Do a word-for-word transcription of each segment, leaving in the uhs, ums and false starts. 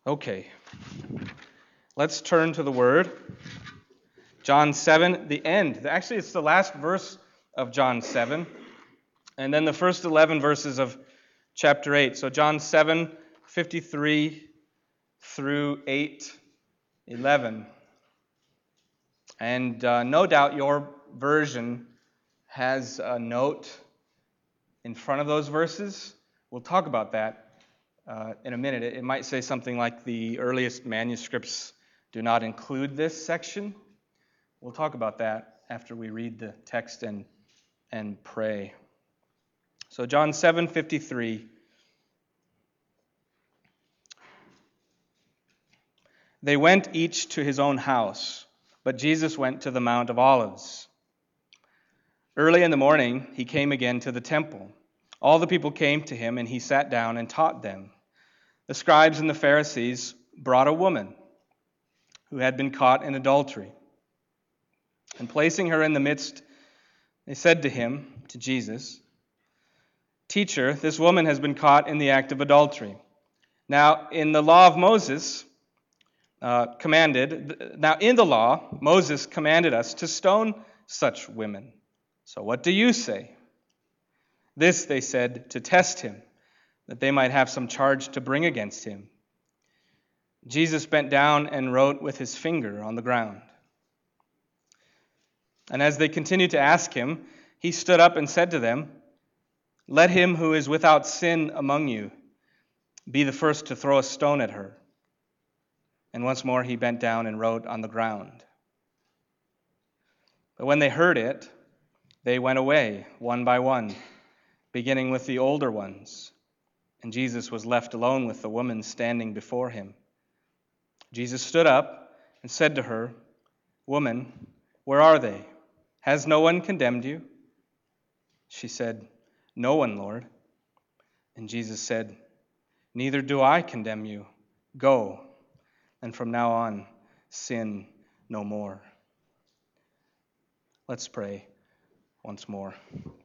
Okay, let's turn to the Word. John seven, the end. Actually, it's the last verse of John seven, and then the first eleven verses of chapter eight. So John seven, fifty-three through eight, eleven. And uh, no doubt your version has a note in front of those verses. We'll talk about that uh, in a minute. It, it might say something like the earliest manuscripts do not include this section. We'll talk about that after we read the text and, and pray. So John seven fifty-three. They went each to his own house, but Jesus went to the Mount of Olives. Early in the morning, he came again to the temple. All the people came to him, and he sat down and taught them. The scribes and the Pharisees brought a woman who had been caught in adultery. And placing her in the midst, they said to him, to Jesus, "Teacher, this woman has been caught in the act of adultery. Now, in the law of Moses, uh, commanded, now in the law, Moses commanded us to stone such women. So what do you say?" This they said to test him, that they might have some charge to bring against him. Jesus bent down and wrote with his finger on the ground. And as they continued to ask him, he stood up and said to them, "Let him who is without sin among you be the first to throw a stone at her." And once more he bent down and wrote on the ground. But when they heard it, they went away one by one, beginning with the older ones. And Jesus was left alone with the woman standing before him. Jesus stood up and said to her, "Woman, where are they? Has no one condemned you?" She said, "No one, Lord." And Jesus said, "Neither do I condemn you. Go, and from now on, sin no more." Let's pray once more.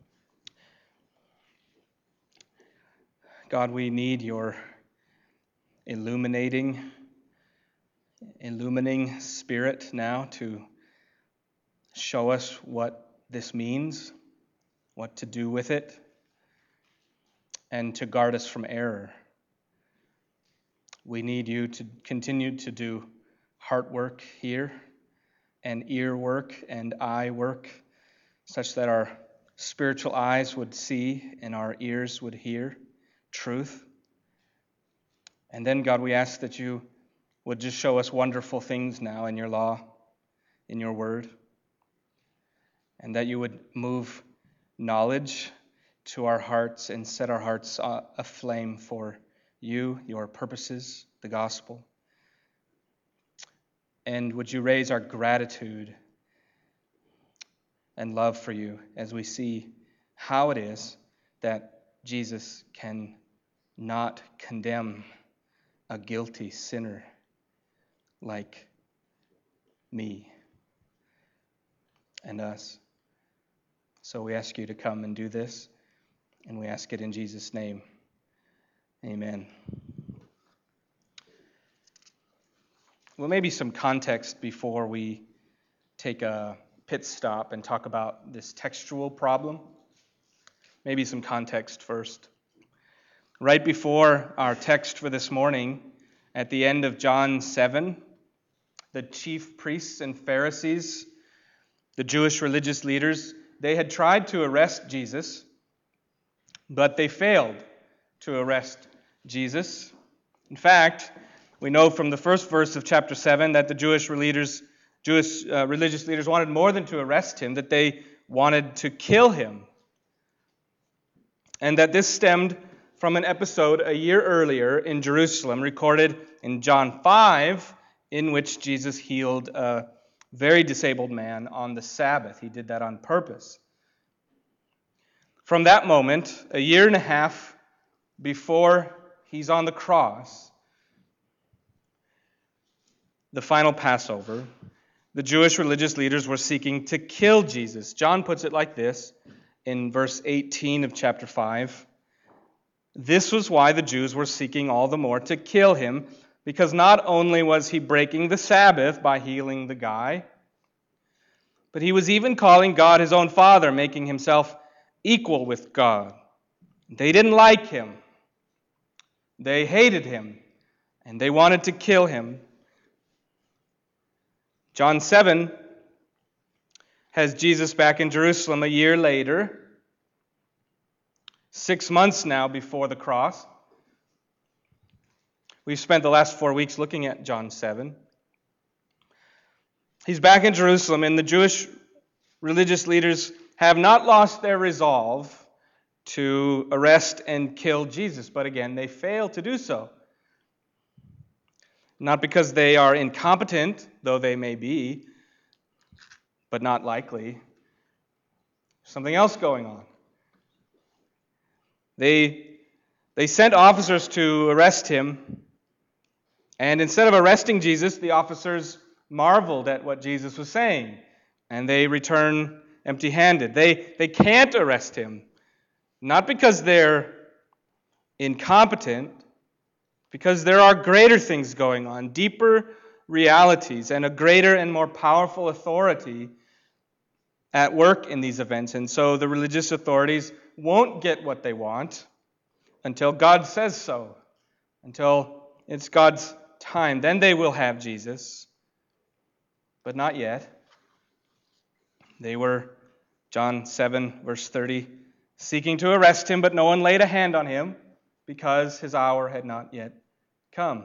God, we need your illuminating, illumining spirit now to show us what this means, what to do with it, and to guard us from error. We need you to continue to do heart work here, and ear work and eye work, such that our spiritual eyes would see and our ears would hear truth. And then, God, we ask that you would just show us wonderful things now in your law, in your word, and that you would move knowledge to our hearts and set our hearts aflame for you, your purposes, the gospel. And would you raise our gratitude and love for you as we see how it is that Jesus can not condemn a guilty sinner like me and us. So we ask you to come and do this, and we ask it in Jesus' name. Amen. Well, maybe some context before we take a pit stop and talk about this textual problem. Maybe some context first. Right before our text for this morning, at the end of John seven, the chief priests and Pharisees, the Jewish religious leaders, they had tried to arrest Jesus, but they failed to arrest Jesus. In fact, we know from the first verse of chapter seven that the Jewish leaders, Jewish uh, religious leaders wanted more than to arrest him, that they wanted to kill him. And that this stemmed from an episode a year earlier in Jerusalem, recorded in John five, in which Jesus healed a very disabled man on the Sabbath. He did that on purpose. From that moment, a year and a half before he's on the cross, the final Passover, the Jewish religious leaders were seeking to kill Jesus. John puts it like this in verse eighteen of chapter five. This was why the Jews were seeking all the more to kill him, because not only was he breaking the Sabbath by healing the guy, but he was even calling God his own Father, making himself equal with God. They didn't like him. They hated him, and they wanted to kill him. John seven has Jesus back in Jerusalem a year later, six months now before the cross. We've spent the last four weeks looking at John seven. He's back in Jerusalem, and the Jewish religious leaders have not lost their resolve to arrest and kill Jesus, but again, they fail to do so. Not because they are incompetent, though they may be, but not likely. Something else going on. They, they sent officers to arrest him, and instead of arresting Jesus, the officers marveled at what Jesus was saying, and they return empty-handed. They, they can't arrest him, not because they're incompetent, because there are greater things going on, deeper realities, and a greater and more powerful authority at work in these events. And so the religious authorities won't get what they want until God says so, until it's God's time. Then they will have Jesus, but not yet. They were, John seven, verse thirty, seeking to arrest him, but no one laid a hand on him because his hour had not yet come.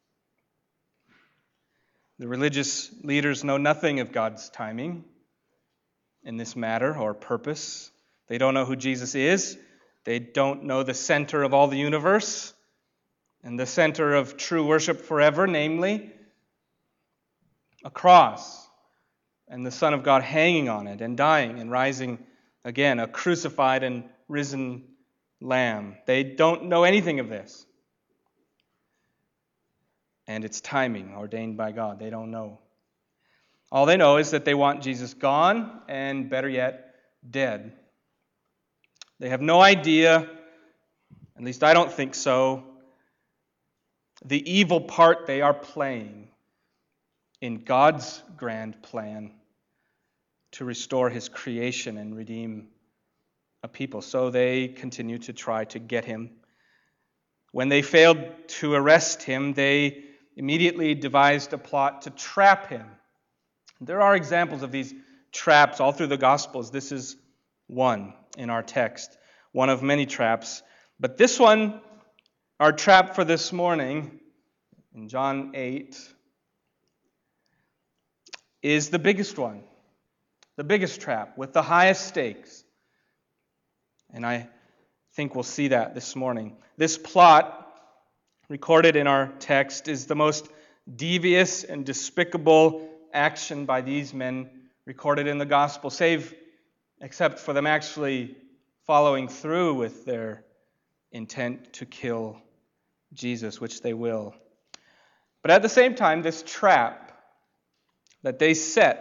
The religious leaders know nothing of God's timing in this matter or purpose. They don't know who Jesus is. They don't know the center of all the universe and the center of true worship forever, namely a cross and the Son of God hanging on it and dying and rising again, a crucified and risen Lamb. They don't know anything of this. And its timing ordained by God. They don't know. All they know is that they want Jesus gone and, better yet, dead. They have no idea, at least I don't think so, the evil part they are playing in God's grand plan to restore his creation and redeem a people. So they continue to try to get him. When they failed to arrest him, they immediately devised a plot to trap him. There are examples of these traps all through the Gospels. This is one in our text, one of many traps. But this one, our trap for this morning, in John eight, is the biggest one, the biggest trap with the highest stakes. And I think we'll see that this morning. This plot, recorded in our text, is the most devious and despicable action by these men recorded in the gospel, save except for them actually following through with their intent to kill Jesus, which they will. But at the same time, this trap that they set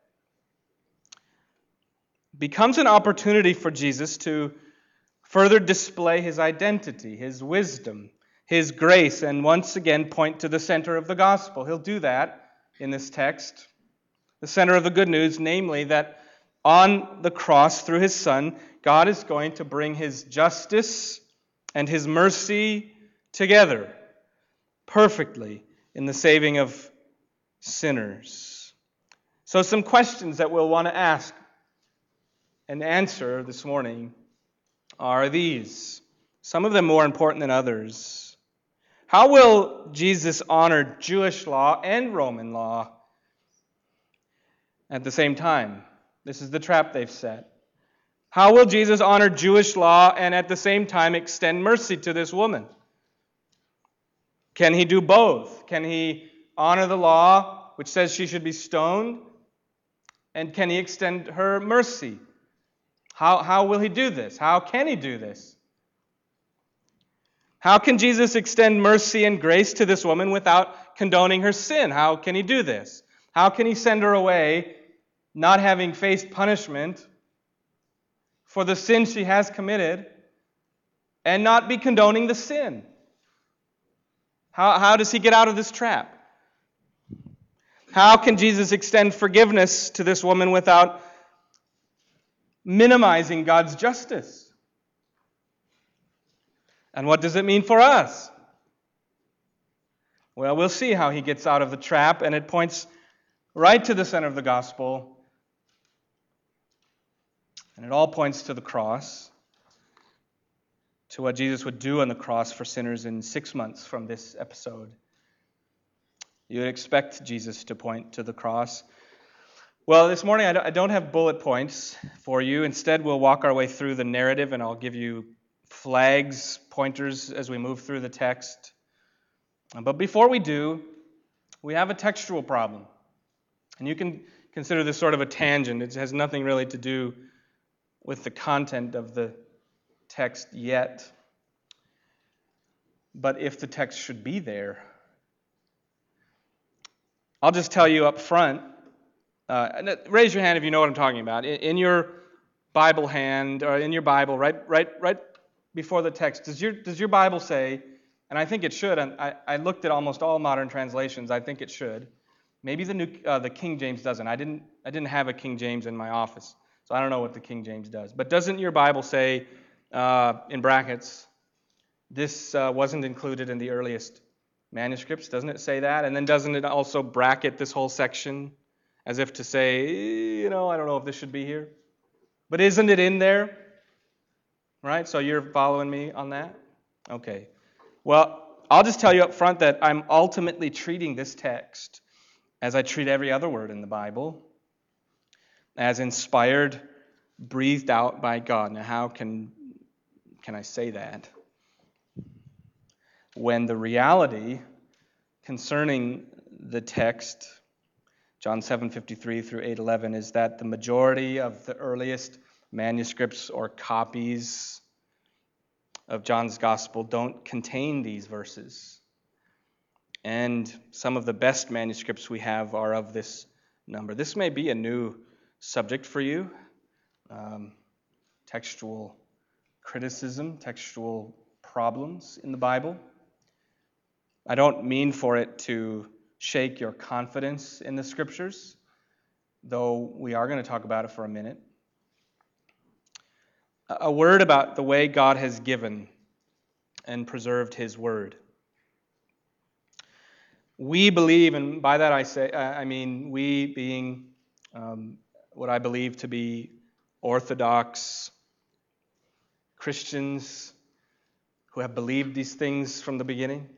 becomes an opportunity for Jesus to further display his identity, his wisdom, his grace, and once again point to the center of the gospel. He'll do that in this text, the center of the good news, namely that on the cross through his Son, God is going to bring his justice and his mercy together perfectly in the saving of sinners. So some questions that we'll want to ask and answer this morning are these, some of them more important than others. How will Jesus honor Jewish law and Roman law at the same time? This is the trap they've set. How will Jesus honor Jewish law and at the same time extend mercy to this woman? Can he do both? Can he honor the law, which says she should be stoned, and can he extend her mercy? How, how will he do this? How can he do this? How can Jesus extend mercy and grace to this woman without condoning her sin? How can he do this? How can he send her away, not having faced punishment for the sin she has committed, and not be condoning the sin? How, how does he get out of this trap? How can Jesus extend forgiveness to this woman without minimizing God's justice? And what does it mean for us? Well, we'll see how he gets out of the trap, and it points right to the center of the gospel. And it all points to the cross, to what Jesus would do on the cross for sinners in six months from this episode. You would expect Jesus to point to the cross. Well, this morning I don't have bullet points for you. Instead, we'll walk our way through the narrative, and I'll give you flags, pointers as we move through the text. But before we do, we have a textual problem. And you can consider this sort of a tangent. It has nothing really to do with the content of the text yet. But if the text should be there, I'll just tell you up front, uh, raise your hand if you know what I'm talking about. In, in your Bible hand, or in your Bible, right right, right before the text, does your, does your Bible say, and I think it should, and I, I looked at almost all modern translations, I think it should. Maybe the new uh, the King James doesn't. I didn't I didn't have a King James in my office, so I don't know what the King James does. But doesn't your Bible say, uh, in brackets, this uh, wasn't included in the earliest manuscripts? Doesn't it say that? And then doesn't it also bracket this whole section as if to say, you know, I don't know if this should be here? But isn't it in there? Right? So you're following me on that? Okay. Well, I'll just tell you up front that I'm ultimately treating this text as I treat every other word in the Bible, as inspired, breathed out by God. Now, how can, can I say that? When the reality concerning the text, John seven fifty-three through eight eleven, is that the majority of the earliest manuscripts or copies of John's Gospel don't contain these verses. And some of the best manuscripts we have are of this number. This may be a new subject for you. Um, textual criticism, textual problems in the Bible. I don't mean for it to shake your confidence in the Scriptures, though we are going to talk about it for a minute. A word about the way God has given and preserved His Word. We believe, and by that I say, I mean we being um, what I believe to be Orthodox Christians who have believed these things from the beginning.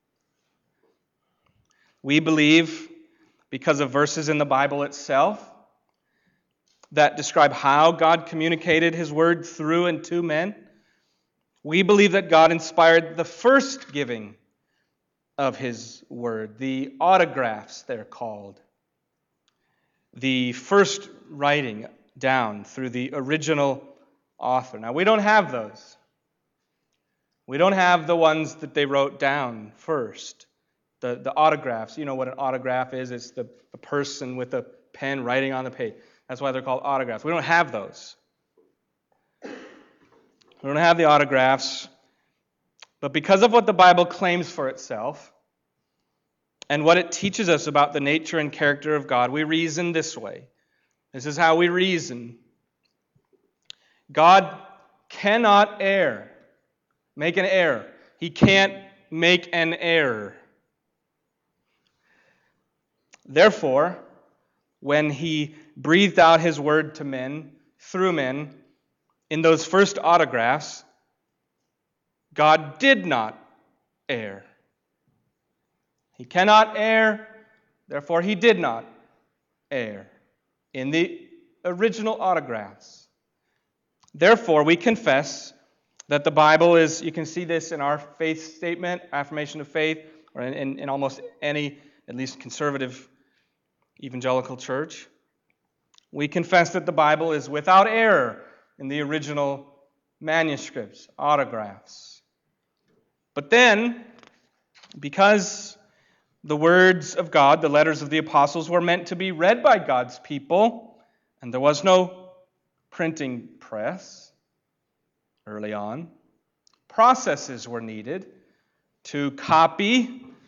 We believe, because of verses in the Bible itself that describe how God communicated His Word through and to men, we believe that God inspired the first giving of His Word, the autographs they're called, the first writing down through the original author. Now, we don't have those. We don't have the ones that they wrote down first, the, the autographs. You know what an autograph is? It's the, the person with a pen writing on the page. That's why they're called autographs. We don't have those. We don't have the autographs. But because of what the Bible claims for itself and what it teaches us about the nature and character of God, we reason this way. This is how we reason. God cannot err, make an error. He can't make an error. Therefore, when He breathed out His Word to men, through men, in those first autographs, God did not err. He cannot err, therefore He did not err in the original autographs. Therefore, we confess that the Bible is, you can see this in our faith statement, affirmation of faith, or in, in, in almost any, at least conservative evangelical church. We confess that the Bible is without error in the original manuscripts, autographs. But then, because the words of God, the letters of the apostles, were meant to be read by God's people, and there was no printing press early on, processes were needed to copy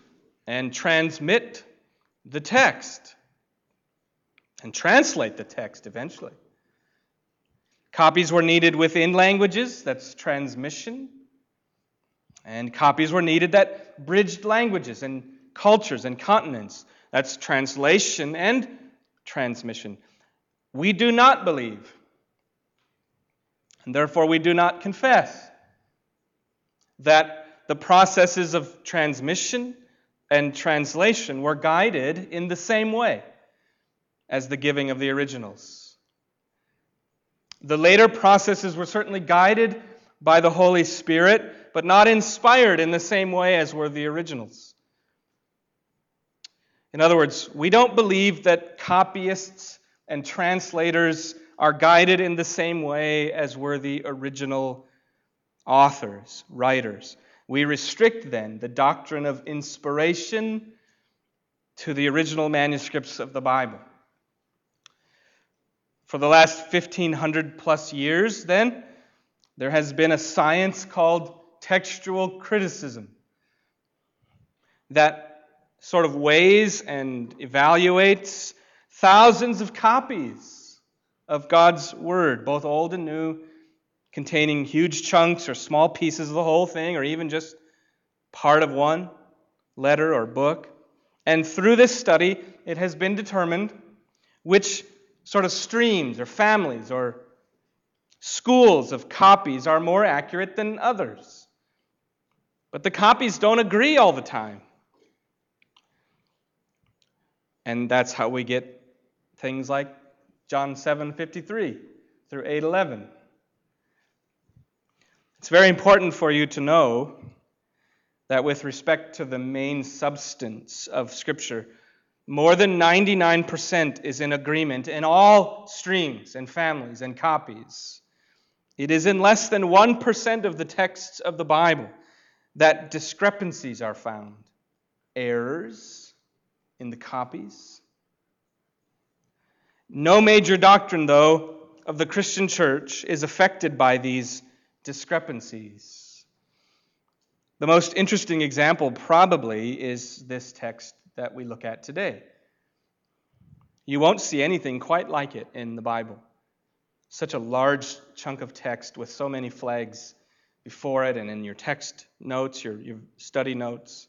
and transmit the text and translate the text eventually. Copies were needed within languages, that's transmission. And copies were needed that bridged languages and cultures and continents, that's translation and transmission. We do not believe, and therefore we do not confess, that the processes of transmission and translation were guided in the same way as the giving of the originals. The later processes were certainly guided by the Holy Spirit, but not inspired in the same way as were the originals. In other words, we don't believe that copyists and translators are guided in the same way as were the original authors, writers. We restrict then the doctrine of inspiration to the original manuscripts of the Bible. For the last fifteen hundred plus years, then, there has been a science called textual criticism that sort of weighs and evaluates thousands of copies of God's Word, both Old and New, containing huge chunks or small pieces of the whole thing, or even just part of one letter or book. And through this study, it has been determined which sort of streams or families or schools of copies are more accurate than others. But the copies don't agree all the time. And that's how we get things like John seven fifty-three through eight eleven. It's very important for you to know that with respect to the main substance of Scripture, more than ninety-nine percent is in agreement in all streams and families and copies. It is in less than one percent of the texts of the Bible that discrepancies are found, errors in the copies. No major doctrine, though, of the Christian church is affected by these discrepancies. The most interesting example probably is this text that we look at today. You won't see anything quite like it in the Bible. Such a large chunk of text with so many flags before it and in your text notes, your, your study notes.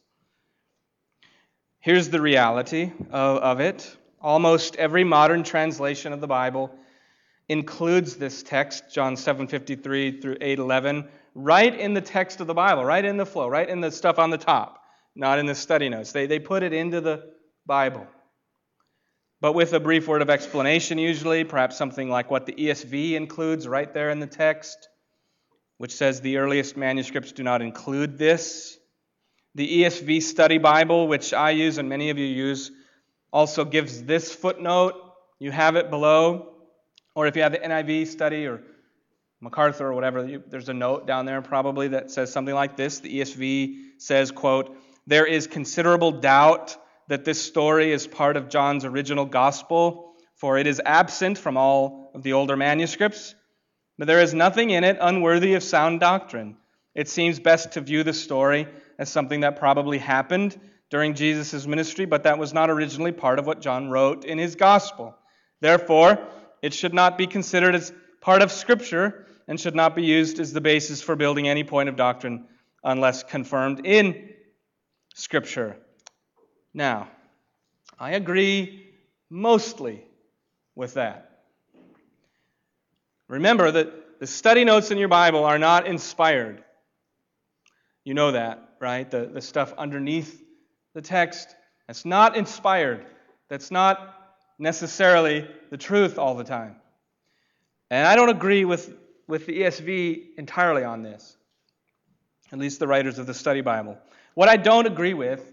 Here's the reality of, of it. Almost every modern translation of the Bible includes this text, John seven fifty-three through eight eleven, right in the text of the Bible, right in the flow, right in the stuff on the top, not in the study notes. They, they put it into the Bible. But with a brief word of explanation usually, perhaps something like what the E S V includes right there in the text, which says the earliest manuscripts do not include this. The E S V Study Bible, which I use and many of you use, also gives this footnote. You have it below. Or if you have the N I V study or MacArthur or whatever, you, there's a note down there probably that says something like this. The E S V says, quote, "There is considerable doubt that this story is part of John's original gospel, for it is absent from all of the older manuscripts. But there is nothing in it unworthy of sound doctrine. It seems best to view the story as something that probably happened during Jesus' ministry, but that was not originally part of what John wrote in his gospel. Therefore, it should not be considered as part of Scripture and should not be used as the basis for building any point of doctrine unless confirmed in Scripture." Now, I agree mostly with that. Remember that the study notes in your Bible are not inspired. You know that, right? The, the stuff underneath the text, that's not inspired. That's not necessarily the truth all the time. And I don't agree with, with the E S V entirely on this, at least the writers of the study Bible. What I don't agree with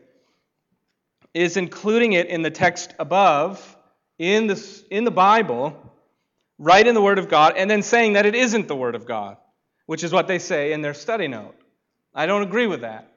is including it in the text above, in the, in the Bible, right in the Word of God, and then saying that it isn't the Word of God, which is what they say in their study note. I don't agree with that.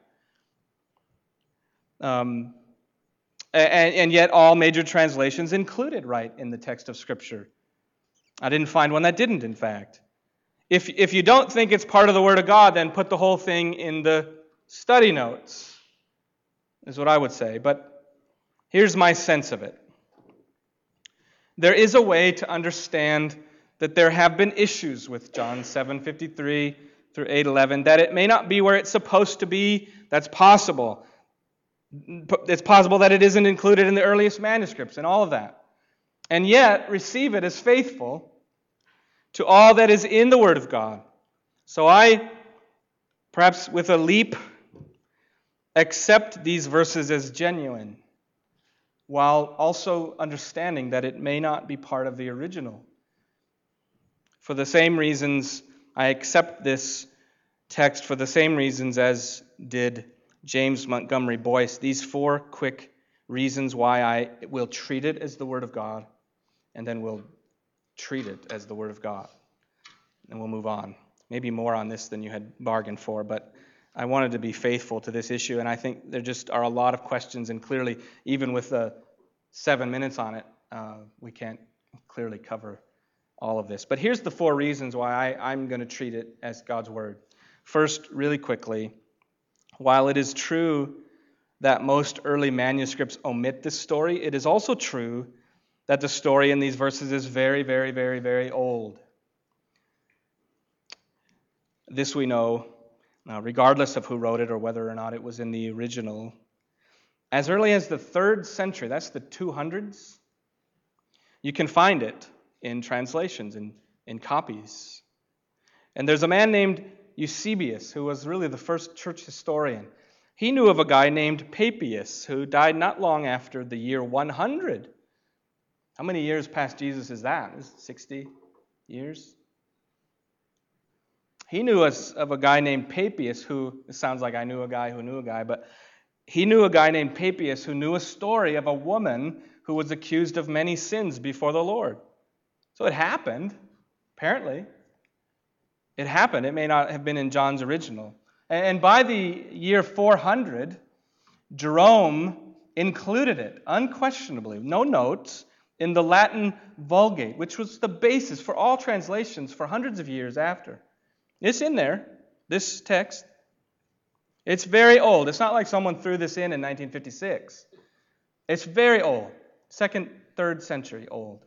Um, and, and yet all major translations include it right in the text of Scripture. I didn't find one that didn't, in fact. If, if you don't think it's part of the Word of God, then put the whole thing in the study notes. is what I would say. But here's my sense of it. There is a way to understand that there have been issues with John seven fifty-three through eight eleven, that it may not be where it's supposed to be. That's possible. It's possible that it isn't included in the earliest manuscripts and all of that. And yet, receive it as faithful to all that is in the Word of God. So I, perhaps with a leap, accept these verses as genuine, while also understanding that it may not be part of the original. For the same reasons, I accept this text for the same reasons as did James Montgomery Boyce. These four quick reasons why I will treat it as the Word of God, and then we'll treat it as the Word of God. And we'll move on. Maybe more on this than you had bargained for, but I wanted to be faithful to this issue, and I think there just are a lot of questions, and clearly, even with the seven minutes on it, uh, we can't clearly cover all of this. But here's the four reasons why I, I'm going to treat it as God's Word. First, really quickly, while it is true that most early manuscripts omit this story, it is also true that the story in these verses is very, very, very, very old. This we know, uh, regardless of who wrote it or whether or not it was in the original. As early as the third century, that's the two hundreds, you can find it in translations, in, in copies. And there's a man named Eusebius, who was really the first church historian. He knew of a guy named Papias, who died not long after the year one hundred. How many years past Jesus is that? Is it sixty years? He knew us of a guy named Papias, who, it sounds like I knew a guy who knew a guy, but he knew a guy named Papias who knew a story of a woman who was accused of many sins before the Lord. So it happened, apparently. It happened. It may not have been in John's original. And by the year four hundred, Jerome included it, unquestionably, no notes, in the Latin Vulgate, which was the basis for all translations for hundreds of years after. It's in there, this text. It's very old. It's not like someone threw this in in nineteen fifty-six. It's very old, second, third century old.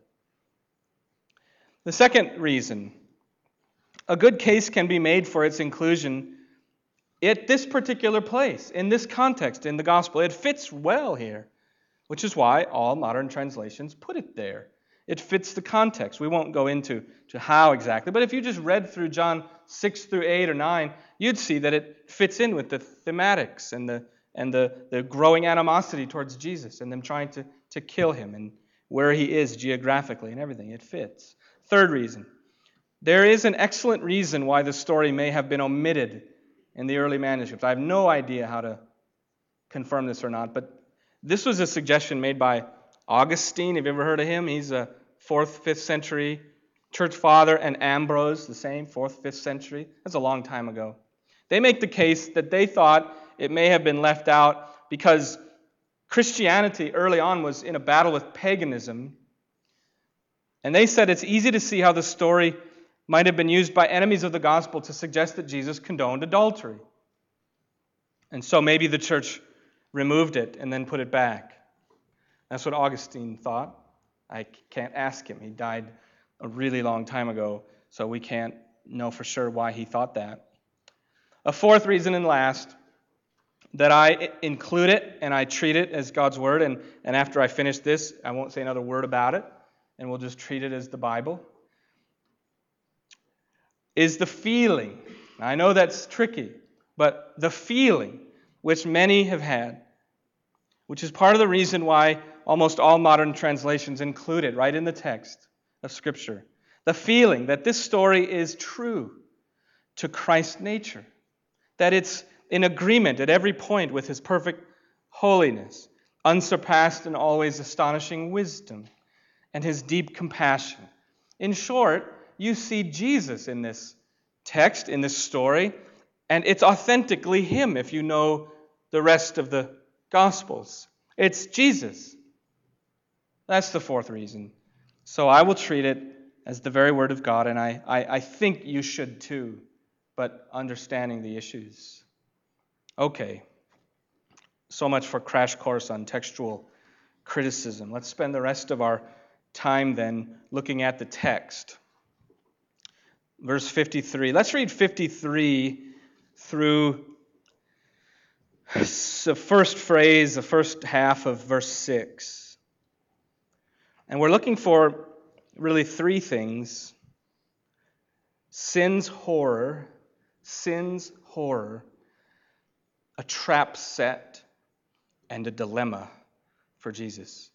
The second reason, a good case can be made for its inclusion at this particular place, in this context, in the gospel. It fits well here, which is why all modern translations put it there. It fits the context. We won't go into to how exactly, but if you just read through John six through eight or nine, you'd see that it fits in with the thematics and the and the, the growing animosity towards Jesus and them trying to, to kill him and where he is geographically and everything. It fits. Third reason, there is an excellent reason why the story may have been omitted in the early manuscripts. I have no idea how to confirm this or not, but this was a suggestion made by Augustine. Have you ever heard of him? He's a fourth, fifth century church father, and Ambrose, the same, fourth, fifth century. That's a long time ago. They make the case that they thought it may have been left out because Christianity early on was in a battle with paganism. And they said it's easy to see how the story might have been used by enemies of the gospel to suggest that Jesus condoned adultery. And so maybe the church removed it and then put it back. That's what Augustine thought. I can't ask him. He died a really long time ago, so we can't know for sure why he thought that. A fourth reason and last, that I include it and I treat it as God's Word, and, and after I finish this, I won't say another word about it, and we'll just treat it as the Bible, is the feeling. Now, I know that's tricky, but the feeling which many have had, which is part of the reason why almost all modern translations include it right in the text of Scripture. The feeling that this story is true to Christ's nature, that it's in agreement at every point with His perfect holiness, unsurpassed and always astonishing wisdom, and His deep compassion. In short, you see Jesus in this text, in this story, and it's authentically Him if you know the rest of the Gospels. It's Jesus. That's the fourth reason. So I will treat it as the very Word of God, and I, I, I think you should too, but understanding the issues. Okay. So much for Crash Course on Textual Criticism. Let's spend the rest of our time then looking at the text. Verse fifty-three. Let's read fifty-three through the first phrase, the first half of verse six. And we're looking for really three things. Sin's horror, sin's horror, a trap set, and a dilemma for Jesus.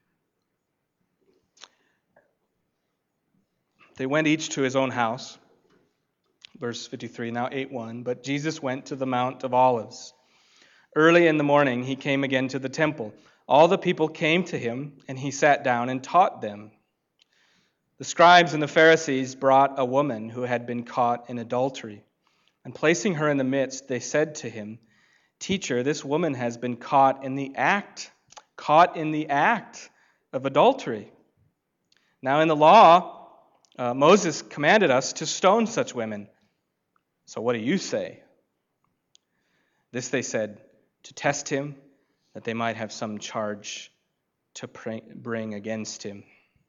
They went each to his own house. Verse fifty-three, now eight one. But Jesus went to the Mount of Olives. Early in the morning he came again to the temple. All the people came to him, and he sat down and taught them. The scribes and the Pharisees brought a woman who had been caught in adultery. And placing her in the midst, they said to him, Teacher, this woman has been caught in the act, caught in the act of adultery. Now in the law, uh, Moses commanded us to stone such women. So what do you say? This they said to test him, that they might have some charge to bring against him.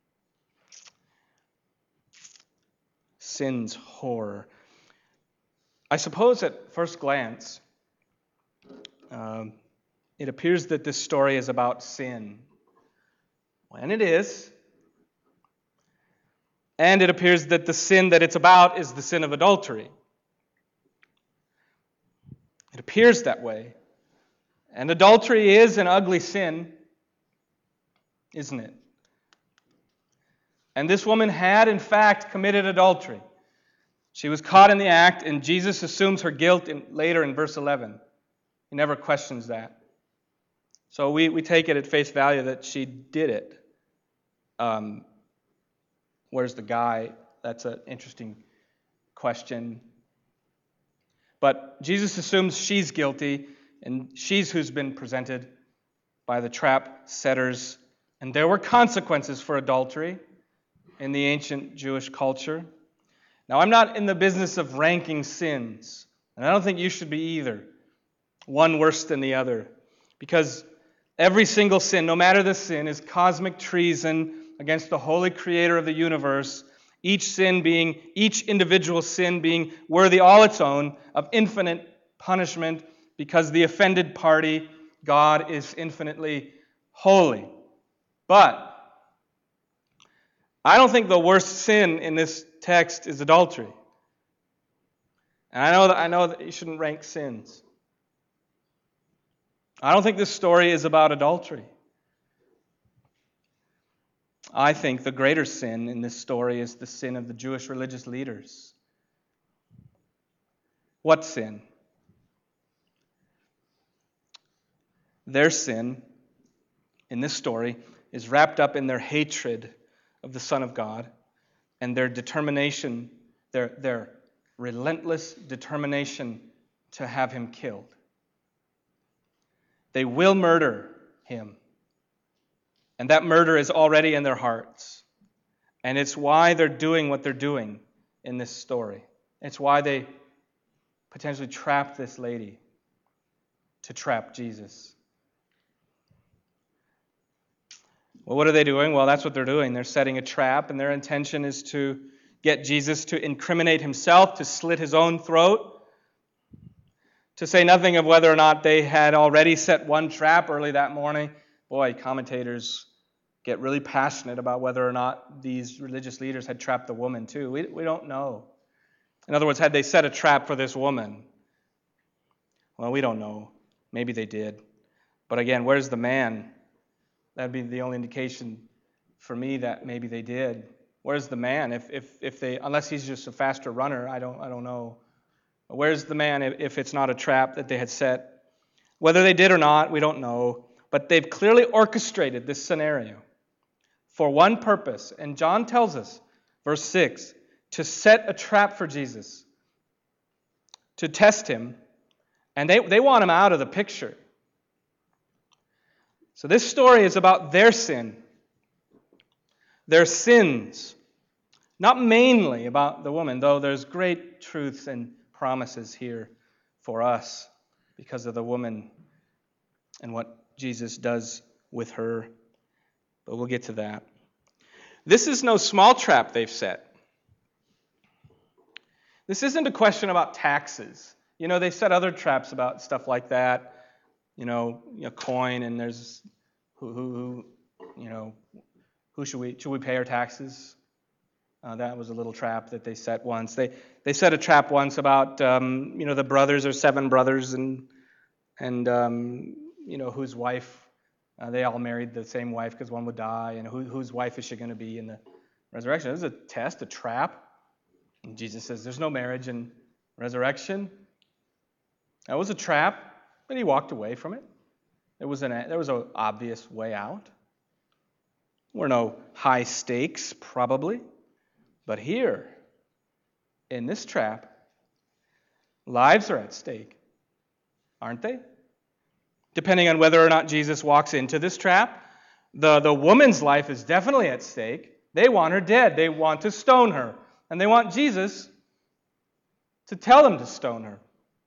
Sin's horror. I suppose at first glance, um, it appears that this story is about sin. And it is. And it appears that the sin that it's about is the sin of adultery. It appears that way. And adultery is an ugly sin, isn't it? And this woman had, in fact, committed adultery. She was caught in the act, and Jesus assumes her guilt in, later in verse eleven. He never questions that. So we, we take it at face value that she did it. Um, where's the guy? That's an interesting question. But Jesus assumes she's guilty, and she's who's been presented by the trap setters. And there were consequences for adultery in the ancient Jewish culture. Now, I'm not in the business of ranking sins, and I don't think you should be either, one worse than the other, because every single sin, no matter the sin, is cosmic treason against the holy creator of the universe, each sin being, each individual sin being worthy all its own of infinite punishment, because the offended party, God, is infinitely holy. But I don't think the worst sin in this text is adultery. And I know that I know that you shouldn't rank sins. I don't think this story is about adultery. I think the greater sin in this story is the sin of the Jewish religious leaders. What sin? Their sin in this story is wrapped up in their hatred of the Son of God and their determination, their, their relentless determination to have him killed. They will murder him. And that murder is already in their hearts. And it's why they're doing what they're doing in this story. It's why they potentially trapped this lady to trap Jesus. Well, what are they doing? Well, that's what they're doing. They're setting a trap, and their intention is to get Jesus to incriminate himself, to slit his own throat, to say nothing of whether or not they had already set one trap early that morning. Boy, commentators get really passionate about whether or not these religious leaders had trapped the woman too. We, we don't know. In other words, had they set a trap for this woman? Well, we don't know. Maybe they did. But again, where's the man? That'd be the only indication for me that maybe they did. Where's the man? If if if they, unless he's just a faster runner, I don't I don't know. Where's the man if, if it's not a trap that they had set? Whether they did or not, we don't know. But they've clearly orchestrated this scenario for one purpose. And John tells us, verse six, to set a trap for Jesus, to test him. And they, they want him out of the picture. So this story is about their sin, their sins, not mainly about the woman, though there's great truths and promises here for us because of the woman and what Jesus does with her. But we'll get to that. This is no small trap they've set. This isn't a question about taxes. You know, they set other traps about stuff like that. You know, a coin, and there's who, who, who you know, who should we should we pay our taxes? Uh, that was a little trap that they set once. They they set a trap once about um, you know the brothers or seven brothers and and um, you know whose wife uh, they all married the same wife because one would die, and who, whose wife is she going to be in the resurrection? This is a test, a trap. And Jesus says there's no marriage in resurrection. That was a trap, but he walked away from it. There was an there was an obvious way out. There were no high stakes, probably. But here, in this trap, lives are at stake, aren't they? Depending on whether or not Jesus walks into this trap, the, the woman's life is definitely at stake. They want her dead. They want to stone her. And they want Jesus to tell them to stone her.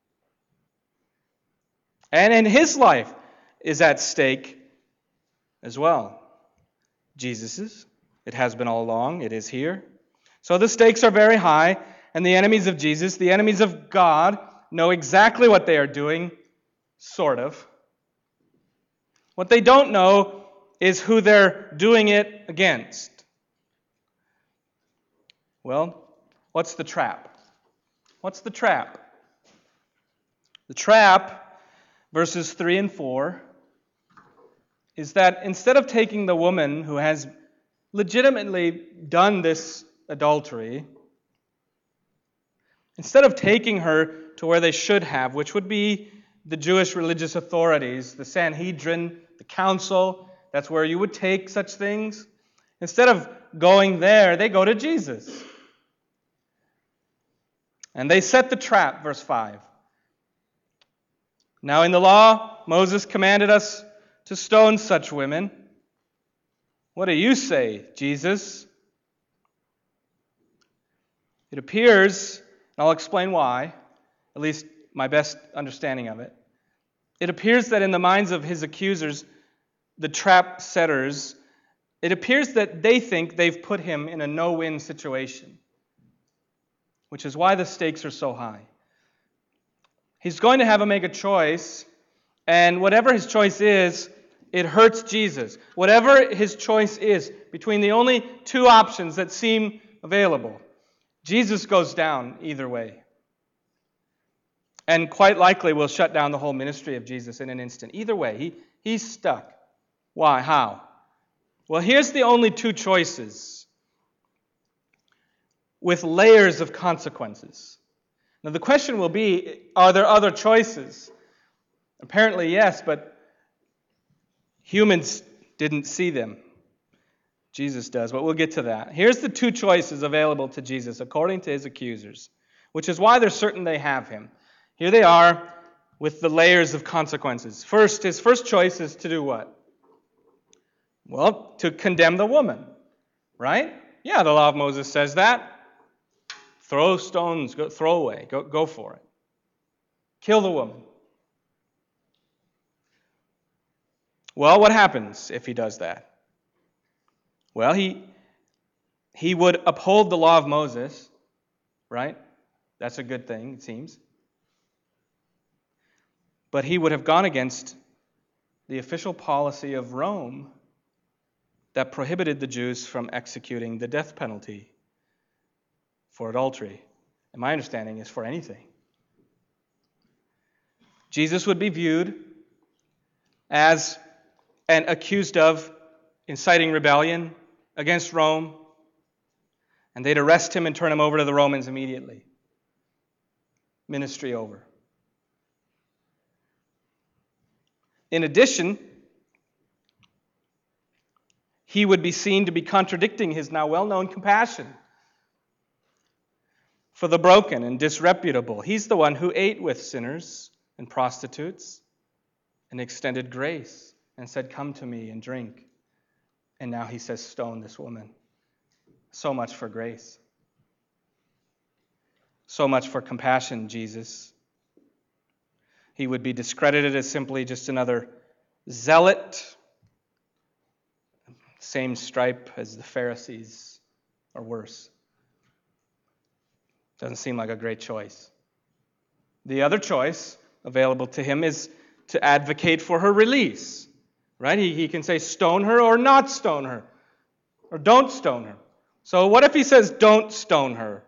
And in his life is at stake as well. Jesus's. It has been all along. It is here. So the stakes are very high, and the enemies of Jesus, the enemies of God, know exactly what they are doing, sort of. What they don't know is who they're doing it against. Well, what's the trap? What's the trap? The trap, verses three and four, is that instead of taking the woman who has legitimately done this adultery, instead of taking her to where they should have, which would be the Jewish religious authorities, the Sanhedrin, the council, that's where you would take such things. Instead of going there, they go to Jesus. And they set the trap, verse five. Now in the law, Moses commanded us to stone such women. What do you say, Jesus? It appears, and I'll explain why, at least my best understanding of it. It appears that in the minds of his accusers, the trap setters, it appears that they think they've put him in a no-win situation, which is why the stakes are so high. He's going to have to make a choice, and whatever his choice is, it hurts Jesus. Whatever his choice is, between the only two options that seem available, Jesus goes down either way. And quite likely will shut down the whole ministry of Jesus in an instant. Either way, he, he's stuck. Why? How? Well, here's the only two choices with layers of consequences. Now, the question will be, are there other choices? Apparently, yes, but humans didn't see them. Jesus does, but we'll get to that. Here's the two choices available to Jesus according to his accusers, which is why they're certain they have him. Here they are with the layers of consequences. First, his first choice is to do what? Well, to condemn the woman, right? Yeah, the law of Moses says that. Throw stones, go, throw away, go, go for it. Kill the woman. Well, what happens if he does that? Well, he he would uphold the law of Moses, right? That's a good thing, it seems. But he would have gone against the official policy of Rome that prohibited the Jews from executing the death penalty for adultery. And my understanding is for anything. Jesus would be viewed as and accused of inciting rebellion against Rome, and they'd arrest him and turn him over to the Romans immediately. Ministry over. In addition, he would be seen to be contradicting his now well-known compassion for the broken and disreputable. He's the one who ate with sinners and prostitutes and extended grace and said, "Come to me and drink." And now he says, "Stone this woman." So much for grace. So much for compassion, Jesus. He would be discredited as simply just another zealot, same stripe as the Pharisees, or worse. Doesn't seem like a great choice. The other choice available to him is to advocate for her release. Right? He, he can say stone her or not stone her, or don't stone her. So what if he says don't stone her?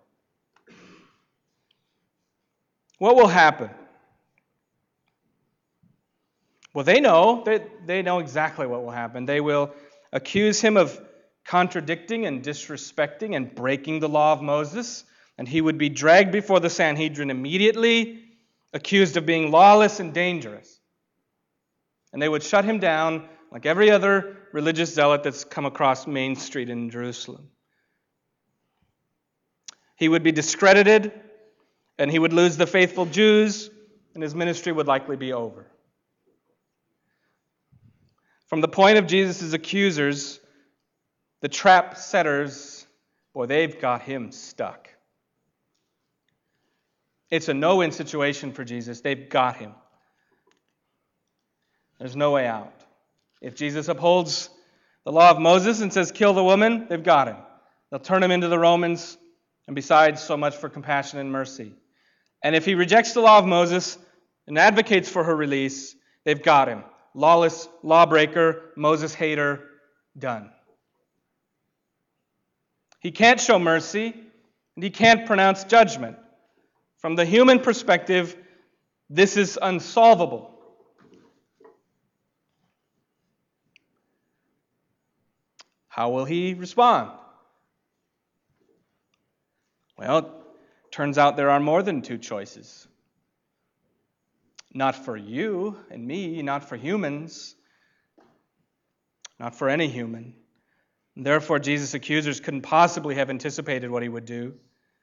What will happen? Well, they know. They, they know exactly what will happen. They will accuse him of contradicting and disrespecting and breaking the law of Moses, and he would be dragged before the Sanhedrin immediately, accused of being lawless and dangerous. And they would shut him down like every other religious zealot that's come across Main Street in Jerusalem. He would be discredited, and he would lose the faithful Jews, and his ministry would likely be over. From the point of Jesus' accusers, the trap setters, boy, they've got him stuck. It's a no-win situation for Jesus. They've got him. There's no way out. If Jesus upholds the law of Moses and says, kill the woman, they've got him. They'll turn him into the Romans, and besides, so much for compassion and mercy. And if he rejects the law of Moses and advocates for her release, they've got him. Lawless, lawbreaker, Moses hater, done. He can't show mercy, and he can't pronounce judgment. From the human perspective, this is unsolvable. How will he respond? Well, it turns out there are more than two choices. Not for you and me, not for humans, not for any human. And therefore, Jesus' accusers couldn't possibly have anticipated what he would do.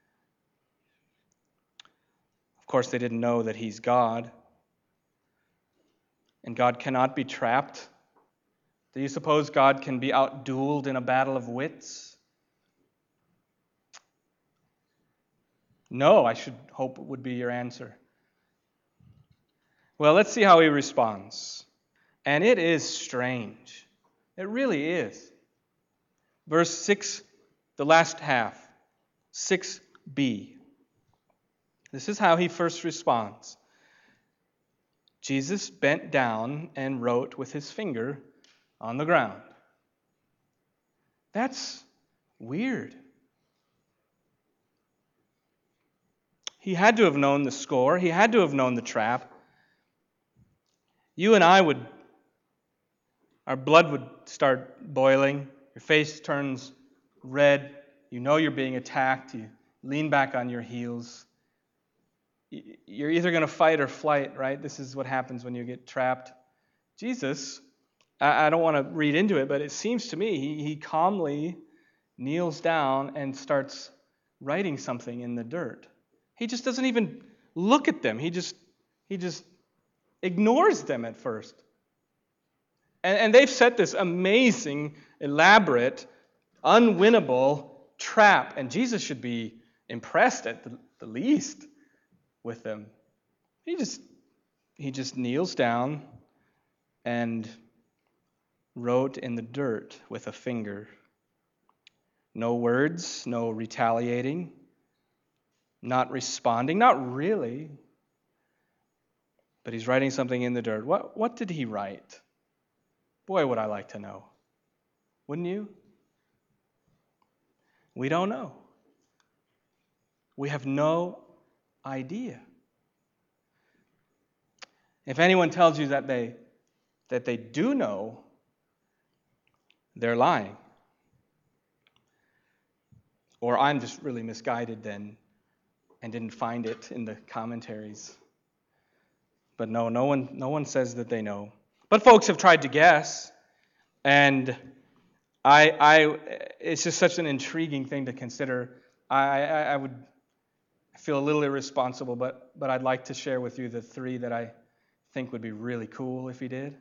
Of course, they didn't know that he's God. And God cannot be trapped. Do you suppose God can be outdueled in a battle of wits? No, I should hope it would be your answer. Well, let's see how he responds. And it is strange. It really is. Verse six, the last half, six b. This is how he first responds. Jesus bent down and wrote with his finger on the ground. That's weird. He had to have known the score. He had to have known the trap. You and I would, our blood would start boiling. Your face turns red. You know you're being attacked. You lean back on your heels. You're either going to fight or flight, right? This is what happens when you get trapped. Jesus, I don't want to read into it, but it seems to me he, he calmly kneels down and starts writing something in the dirt. He just doesn't even look at them. He just he just ignores them at first. And, and they've set this amazing, elaborate, unwinnable trap, and Jesus should be impressed at the, the least with them. He just he just kneels down and wrote in the dirt with a finger. No words, no retaliating, not responding, not really. But he's writing something in the dirt. What, what did he write? Boy, would I like to know. Wouldn't you? We don't know. We have no idea. If anyone tells you that they that they do know, they're lying. Or I'm just really misguided then and didn't find it in the commentaries. But no, no one no one says that they know. But folks have tried to guess, and I I it's just such an intriguing thing to consider. I I, I would feel a little irresponsible, but but I'd like to share with you the three that I think would be really cool if he did.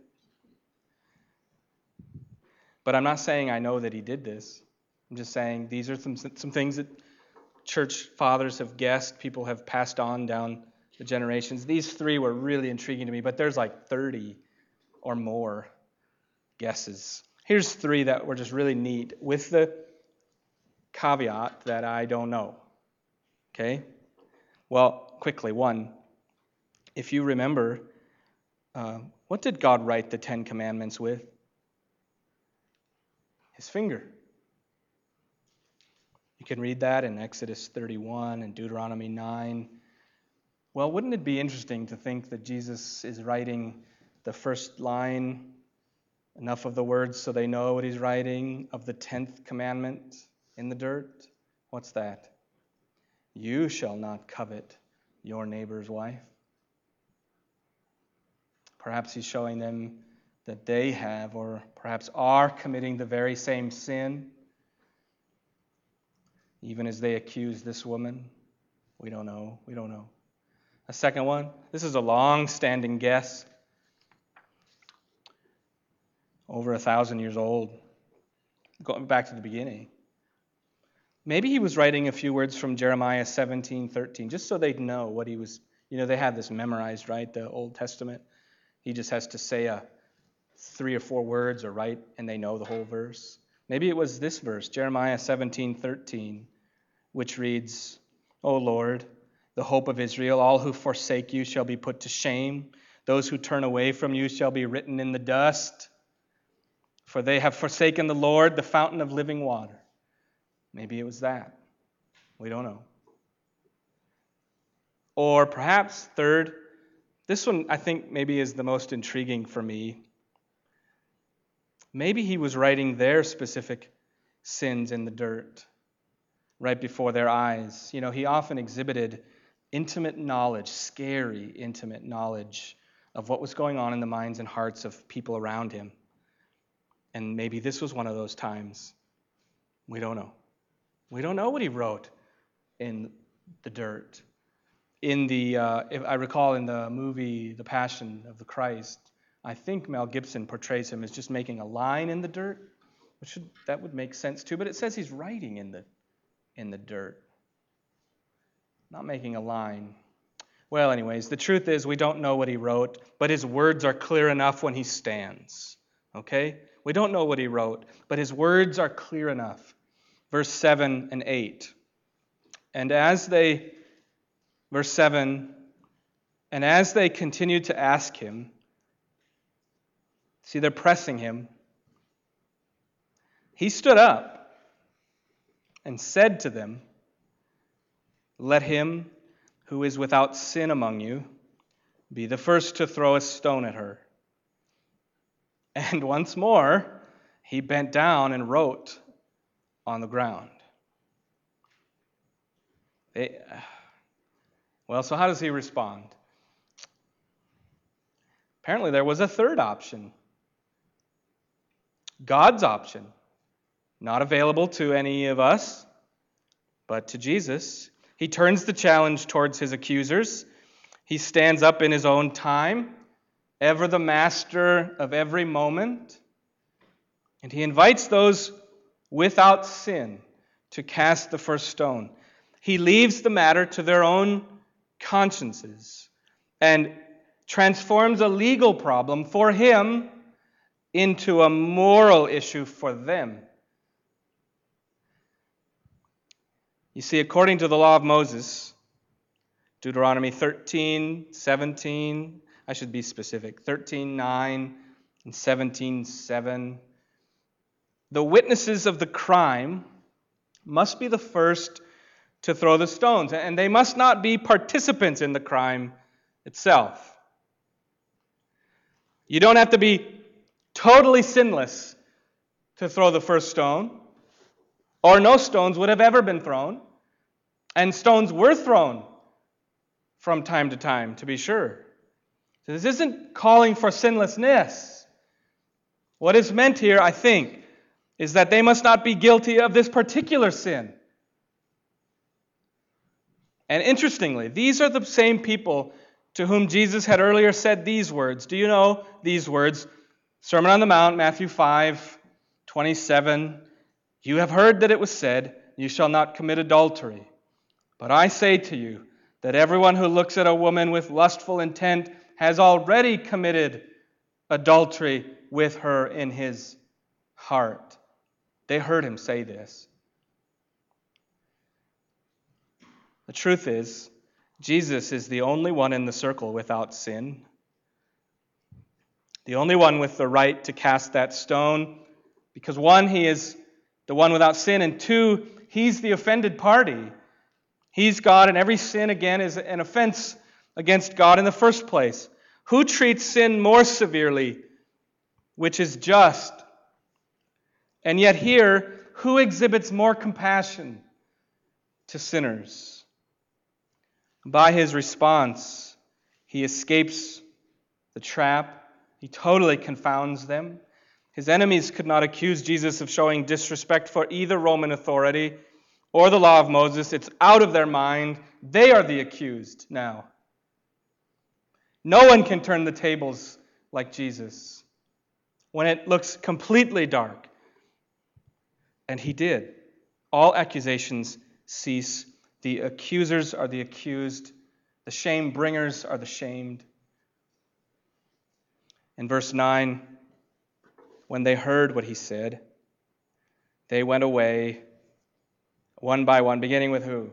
But I'm not saying I know that he did this. I'm just saying these are some some things that church fathers have guessed, people have passed on down the generations. These three were really intriguing to me, but there's like thirty or more guesses. Here's three that were just really neat, with the caveat that I don't know. Okay? Well, quickly, one, if you remember, uh, what did God write the Ten Commandments with? His finger. You can read that in Exodus thirty-one and Deuteronomy nine. Well, wouldn't it be interesting to think that Jesus is writing the first line, enough of the words so they know what he's writing, of the tenth commandment in the dirt? What's that? You shall not covet your neighbor's wife. Perhaps he's showing them that they have, or perhaps are, committing the very same sin, even as they accuse this woman. We don't know. We don't know. A second one. This is a long-standing guess. Over a thousand years old. Going back to the beginning. Maybe he was writing a few words from Jeremiah seventeen thirteen, just so they'd know what he was. You know, they have this memorized, right? The Old Testament. He just has to say a three or four words or write, and they know the whole verse. Maybe it was this verse, Jeremiah seventeen thirteen, which reads, O Lord, the hope of Israel, all who forsake you shall be put to shame. Those who turn away from you shall be written in the dust. For they have forsaken the Lord, the fountain of living water. Maybe it was that. We don't know. Or perhaps, third, this one I think maybe is the most intriguing for me. Maybe he was writing their specific sins in the dirt right before their eyes. You know, he often exhibited intimate knowledge, scary intimate knowledge of what was going on in the minds and hearts of people around him. And maybe this was one of those times. We don't know. We don't know what he wrote in the dirt. In the, uh, if I recall in the movie The Passion of the Christ, I think Mel Gibson portrays him as just making a line in the dirt, which should, that would make sense too. But it says he's writing in the in the dirt, not making a line. Well, anyways, the truth is we don't know what he wrote, but his words are clear enough when he stands. Okay? We don't know what he wrote, but his words are clear enough. Verse seven and eight. And as they, verse seven, and as they continued to ask him, see, they're pressing him, he stood up and said to them, let him who is without sin among you be the first to throw a stone at her. And once more, he bent down and wrote on the ground. They, well, so how does he respond? Apparently there was a third option. God's option. Not available to any of us, but to Jesus. He turns the challenge towards his accusers. He stands up in his own time, ever the master of every moment. And he invites those without sin to cast the first stone. He leaves the matter to their own consciences and transforms a legal problem for him into a moral issue for them. You see, according to the law of Moses, Deuteronomy thirteen, seventeen, I should be specific, thirteen nine and seventeen seven, the witnesses of the crime must be the first to throw the stones, and they must not be participants in the crime itself. You don't have to be totally sinless to throw the first stone, or no stones would have ever been thrown, and stones were thrown from time to time, to be sure. So this isn't calling for sinlessness. What is meant here, I think, is that they must not be guilty of this particular sin. And interestingly, these are the same people to whom Jesus had earlier said these words. Do you know these words? Sermon on the Mount, Matthew five, twenty-seven. You have heard that it was said, you shall not commit adultery. But I say to you that everyone who looks at a woman with lustful intent has already committed adultery with her in his heart. They heard him say this. The truth is, Jesus is the only one in the circle without sin. The only one with the right to cast that stone. Because one, he is the one without sin. And two, he's the offended party. He's God, and every sin, again, is an offense against God in the first place. Who treats sin more severely, which is just? And yet here, who exhibits more compassion to sinners? By his response, he escapes the trap. He totally confounds them. His enemies could not accuse Jesus of showing disrespect for either Roman authority or the law of Moses. It's out of their mind. They are the accused now. No one can turn the tables like Jesus when it looks completely dark. And he did. All accusations cease. The accusers are the accused. The shame bringers are the shamed. In verse nine, when they heard what he said, they went away one by one, beginning with who?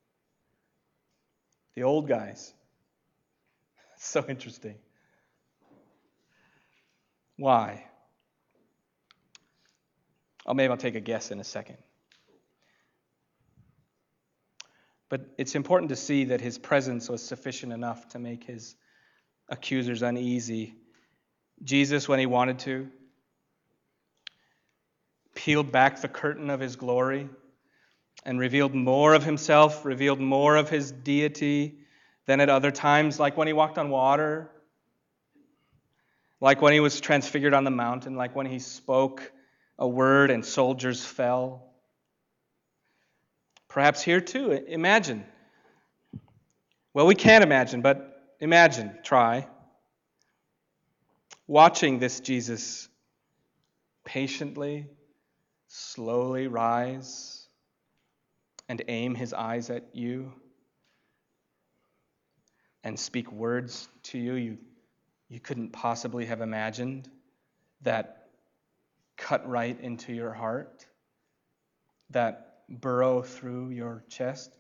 The old guys. So interesting. Why? Oh, maybe I'll take a guess in a second. But it's important to see that his presence was sufficient enough to make his accusers uneasy. Jesus, when he wanted to, peeled back the curtain of his glory and revealed more of himself, revealed more of his deity than at other times, like when he walked on water, like when he was transfigured on the mountain, like when he spoke a word and soldiers fell. Perhaps here too, imagine. Well, we can't imagine, but imagine, try. Watching this Jesus patiently, slowly rise and aim his eyes at you and speak words to you you, you couldn't possibly have imagined, that cut right into your heart, that burrow through your chest.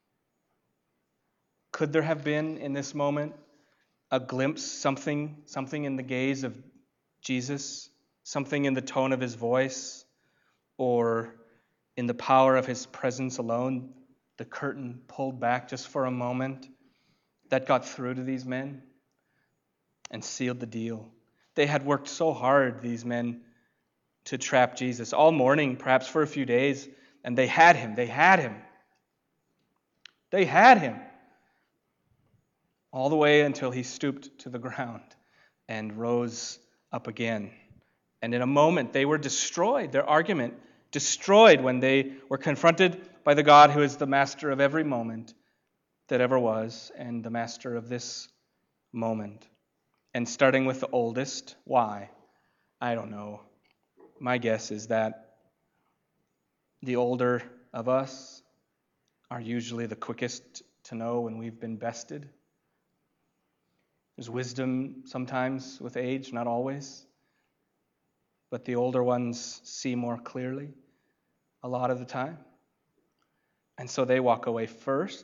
Could there have been in this moment a glimpse, something, something in the gaze of Jesus, something in the tone of his voice, or in the power of his presence alone, the curtain pulled back just for a moment, that got through to these men and sealed the deal? They had worked so hard, these men, to trap Jesus all morning, perhaps for a few days, and they had him. They had him. They had him. All the way until he stooped to the ground and rose up again. And in a moment, they were destroyed. Their argument destroyed when they were confronted by the God who is the master of every moment that ever was and the master of this moment. And starting with the oldest, why? I don't know. My guess is that the older of us are usually the quickest to know when we've been bested. There's wisdom sometimes with age, not always. But the older ones see more clearly a lot of the time. And so they walk away first.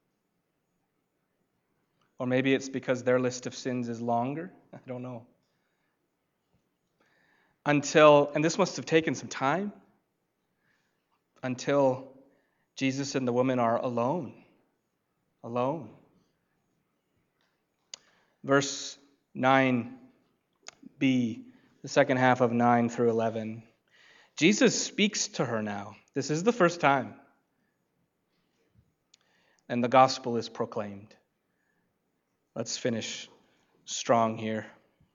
Or maybe it's because their list of sins is longer. I don't know. Until, and this must have taken some time, until Jesus and the woman are alone. Alone. Verse nine b, the second half of nine through eleven. Jesus speaks to her now. This is the first time. And the gospel is proclaimed. Let's finish strong here.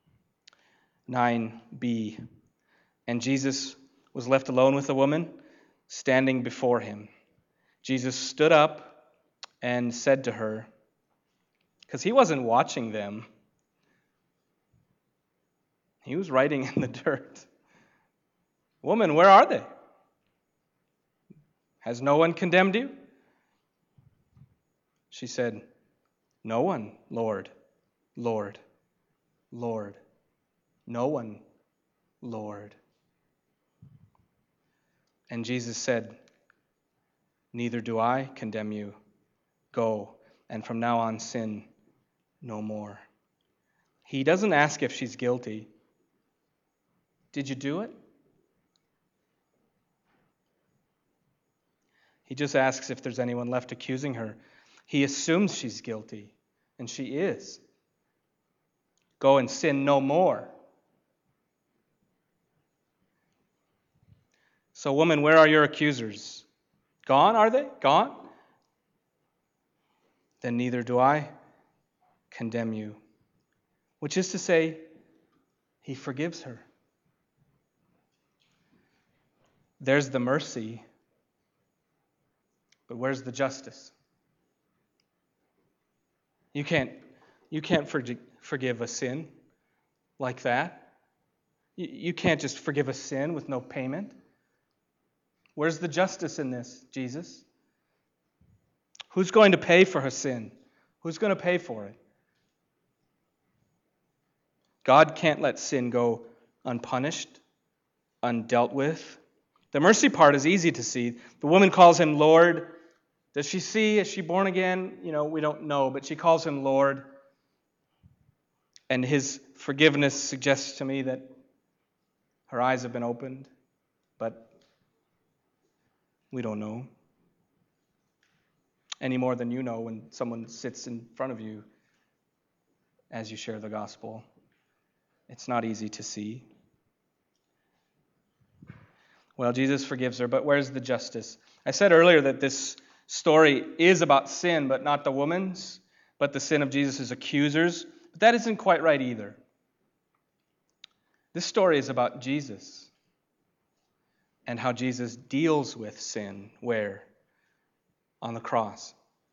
nine b. And Jesus was left alone with the woman standing before him. Jesus stood up and said to her, because he wasn't watching them. He was writing in the dirt. Woman, where are they? Has no one condemned you? She said, no one, Lord, Lord, Lord, "No one, Lord." And Jesus said, "Neither do I condemn you. Go, and from now on sin no more." He doesn't ask if she's guilty. Did you do it? He just asks if there's anyone left accusing her. He assumes she's guilty, and she is. Go and sin no more. So, woman, where are your accusers? Gone, are they? Gone? Then neither do I condemn you. Which is to say, he forgives her. There's the mercy, but where's the justice? You can't, you can't forgive a sin like that. You, you can't just forgive a sin with no payment. Where's the justice in this, Jesus? Who's going to pay for her sin? Who's going to pay for it? God can't let sin go unpunished, undealt with. The mercy part is easy to see. The woman calls him Lord. Does she see? Is she born again? You know, we don't know, but she calls him Lord. And his forgiveness suggests to me that her eyes have been opened, but we don't know. Any more than you know when someone sits in front of you as you share the gospel. It's not easy to see. Well, Jesus forgives her, but where's the justice? I said earlier that this story is about sin, but not the woman's, but the sin of Jesus' accusers. But that isn't quite right either. This story is about Jesus and how Jesus deals with sin. Where? On the cross.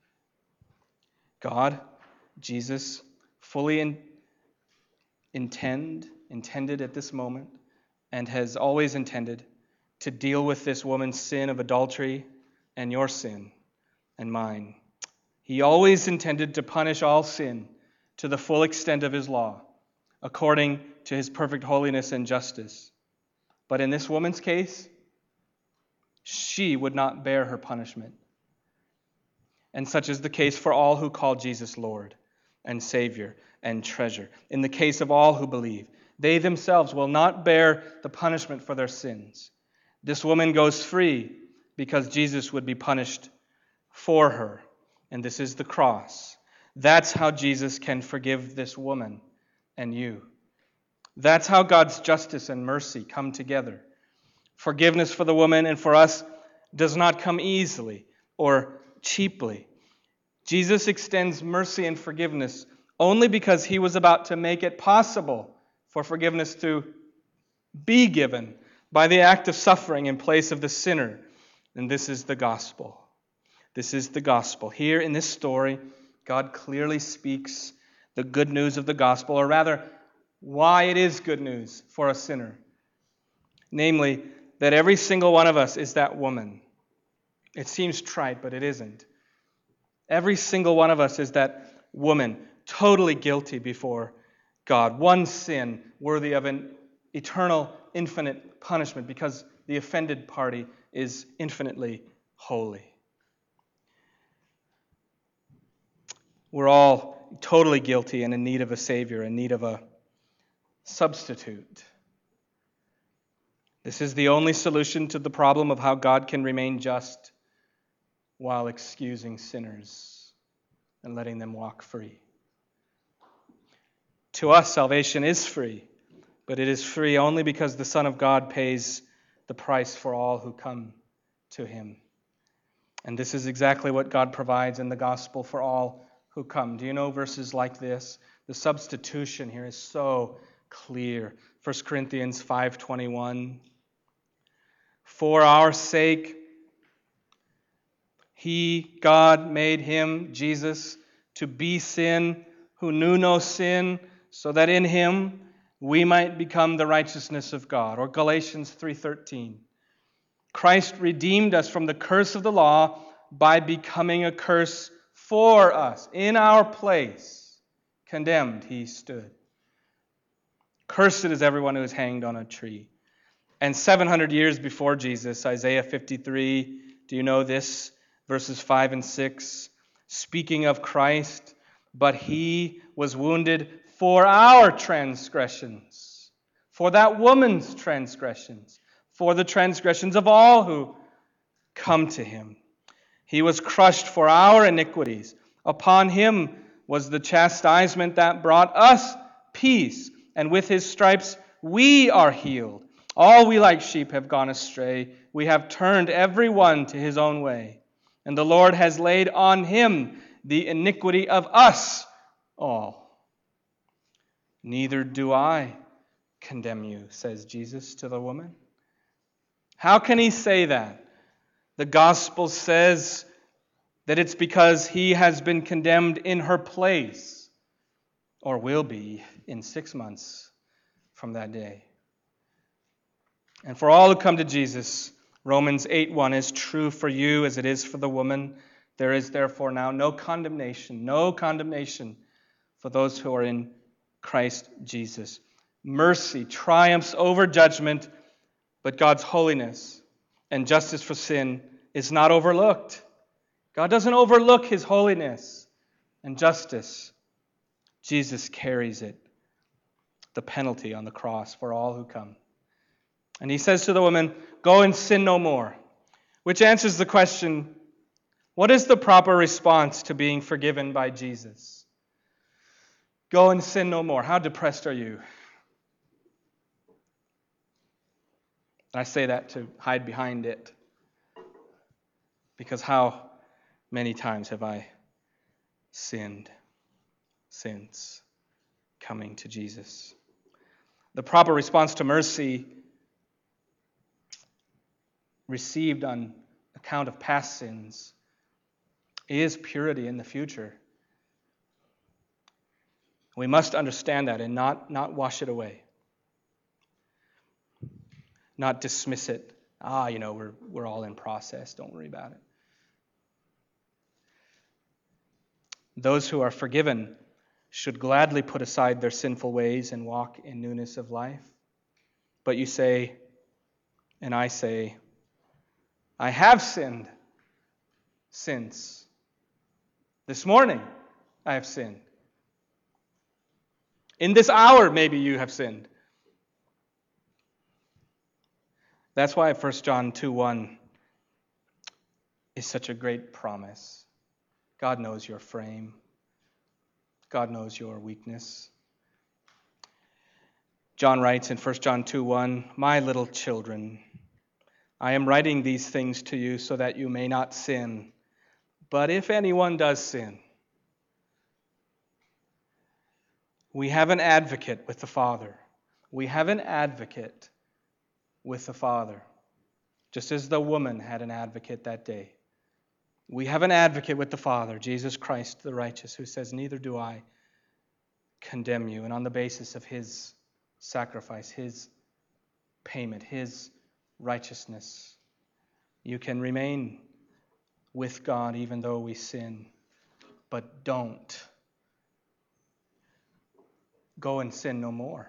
God, Jesus, fully in, intend, intended at this moment, and has always intended to deal with this woman's sin of adultery and your sin and mine. He always intended to punish all sin to the full extent of his law, according to his perfect holiness and justice. But in this woman's case, she would not bear her punishment. And such is the case for all who call Jesus Lord and Savior and treasure. In the case of all who believe, they themselves will not bear the punishment for their sins. This woman goes free because Jesus would be punished for her. And this is the cross. That's how Jesus can forgive this woman and you. That's how God's justice and mercy come together. Forgiveness for the woman and for us does not come easily or cheaply. Jesus extends mercy and forgiveness only because he was about to make it possible for forgiveness to be given by the act of suffering in place of the sinner. And this is the gospel. This is the gospel. Here in this story, God clearly speaks the good news of the gospel, or rather, why it is good news for a sinner. Namely, that every single one of us is that woman. It seems trite, but it isn't. Every single one of us is that woman, totally guilty before God. One sin worthy of an eternal, infinite punishment because the offended party is infinitely holy. We're all totally guilty and in need of a Savior, in need of a substitute. This is the only solution to the problem of how God can remain just while excusing sinners and letting them walk free. To us, salvation is free, but it is free only because the Son of God pays the price for all who come to him. And this is exactly what God provides in the gospel for all who come. Do you know verses like this? The substitution here is so clear. First Corinthians five twenty-one. For our sake, he, God, made him, Jesus, to be sin, who knew no sin, so that in him we might become the righteousness of God. Or Galatians three thirteen. Christ redeemed us from the curse of the law by becoming a curse for us. In our place, condemned he stood. Cursed is everyone who is hanged on a tree. And seven hundred years before Jesus, Isaiah fifty-three, do you know this? Verses five and six, speaking of Christ, but he was wounded for our transgressions, for that woman's transgressions, for the transgressions of all who come to him. He was crushed for our iniquities. Upon him was the chastisement that brought us peace, and with his stripes we are healed. All we like sheep have gone astray. We have turned every one to his own way. And the Lord has laid on him the iniquity of us all. Neither do I condemn you, says Jesus to the woman. How can he say that? The gospel says that it's because he has been condemned in her place, or will be in six months from that day. And for all who come to Jesus, Romans eight one is true for you as it is for the woman. There is therefore now no condemnation, no condemnation for those who are in Christ Jesus. Mercy triumphs over judgment, but God's holiness and justice for sin is not overlooked. God doesn't overlook his holiness and justice. Jesus carries it, the penalty on the cross for all who come. And he says to the woman, go and sin no more, which answers the question, what is the proper response to being forgiven by Jesus? Go and sin no more. How depressed are you? I say that to hide behind it, because how many times have I sinned since coming to Jesus? The proper response to mercy received on account of past sins is purity in the future. We must understand that and not, not wash it away. Not dismiss it. Ah, you know, we're we're all in process. Don't worry about it. Those who are forgiven should gladly put aside their sinful ways and walk in newness of life. But you say, and I say, I have sinned since this morning. I have sinned. In this hour, maybe you have sinned. That's why First John two one is such a great promise. God knows your frame. God knows your weakness. John writes in First John two one, my little children, I am writing these things to you so that you may not sin. But if anyone does sin, we have an advocate with the Father. We have an advocate with the Father, just as the woman had an advocate that day. We have an advocate with the Father, Jesus Christ the righteous, who says, neither do I condemn you. And on the basis of his sacrifice, his payment, his righteousness, you can remain with God even though we sin. But don't go and sin no more.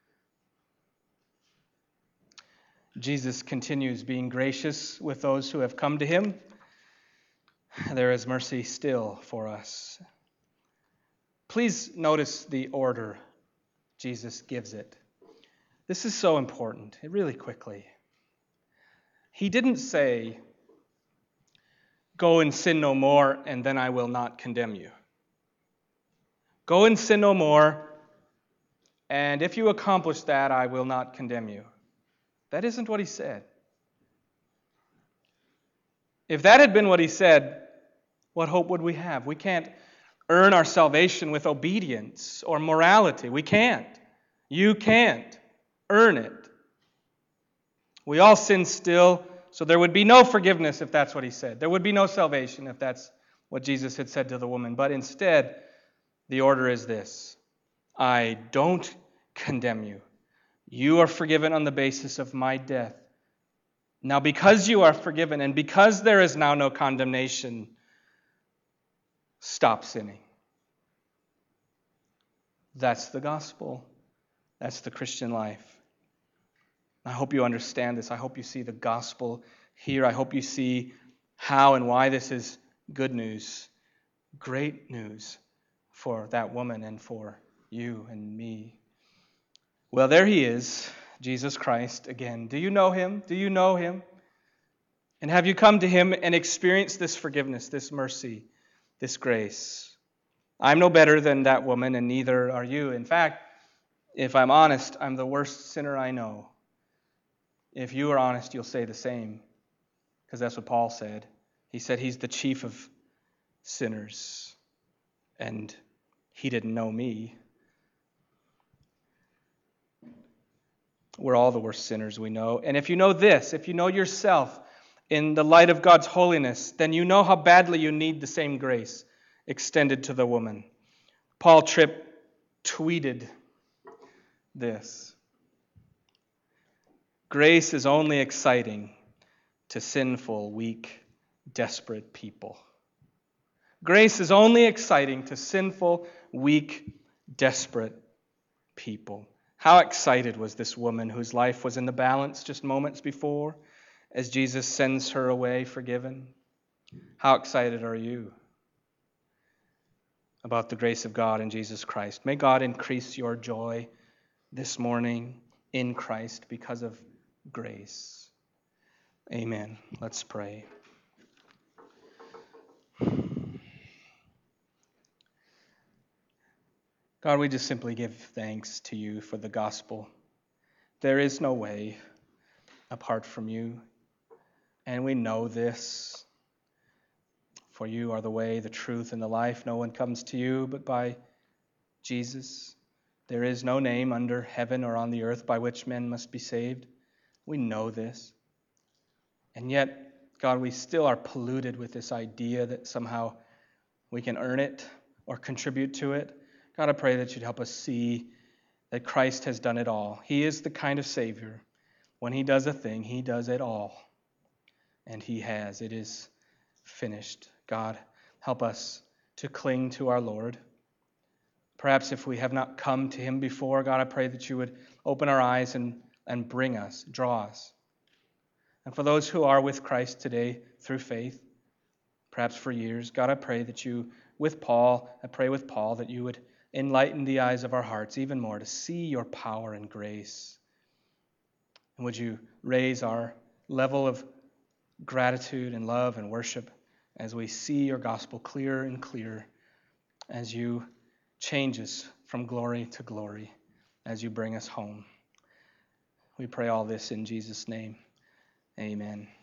Jesus continues being gracious with those who have come to him. There is mercy still for us. Please notice the order Jesus gives it. This is so important, really quickly. He didn't say, go and sin no more, and then I will not condemn you. Go and sin no more, and if you accomplish that, I will not condemn you. That isn't what he said. If that had been what he said, what hope would we have? We can't earn our salvation with obedience or morality. We can't. You can't earn it. We all sin still, so there would be no forgiveness if that's what he said. There would be no salvation if that's what Jesus had said to the woman. But instead, the order is this: I don't condemn you. You are forgiven on the basis of my death. Now, because you are forgiven and because there is now no condemnation, stop sinning. That's the gospel. That's the Christian life. I hope you understand this. I hope you see the gospel here. I hope you see how and why this is good news, great news for that woman and for you and me. Well, there he is, Jesus Christ again. Do you know him? Do you know him? And have you come to him and experienced this forgiveness, this mercy, this grace? I'm no better than that woman, and neither are you. In fact, if I'm honest, I'm the worst sinner I know. If you are honest, you'll say the same, because that's what Paul said. He said he's the chief of sinners, and he didn't know me. We're all the worst sinners we know. And if you know this, if you know yourself in the light of God's holiness, then you know how badly you need the same grace extended to the woman. Paul Tripp tweeted this: grace is only exciting to sinful, weak, desperate people. Grace is only exciting to sinful, weak, desperate people. How excited was this woman whose life was in the balance just moments before as Jesus sends her away forgiven? How excited are you about the grace of God in Jesus Christ? May God increase your joy this morning in Christ because of grace. Amen. Let's pray. God, we just simply give thanks to you for the gospel. There is no way apart from you, and we know this. For you are the way, the truth, and the life. No one comes to you but by Jesus. There is no name under heaven or on the earth by which men must be saved. We know this. And yet, God, we still are polluted with this idea that somehow we can earn it or contribute to it. God, I pray that you'd help us see that Christ has done it all. He is the kind of Savior. When he does a thing, he does it all. And he has. It is finished. God, help us to cling to our Lord. Perhaps if we have not come to him before, God, I pray that you would open our eyes and, and bring us, draw us. And for those who are with Christ today through faith, perhaps for years, God, I pray that you, with Paul, I pray with Paul that you would enlighten the eyes of our hearts even more to see your power and grace. And would you raise our level of gratitude and love and worship as we see your gospel clearer and clearer, as you change us from glory to glory, as you bring us home. We pray all this in Jesus' name. Amen.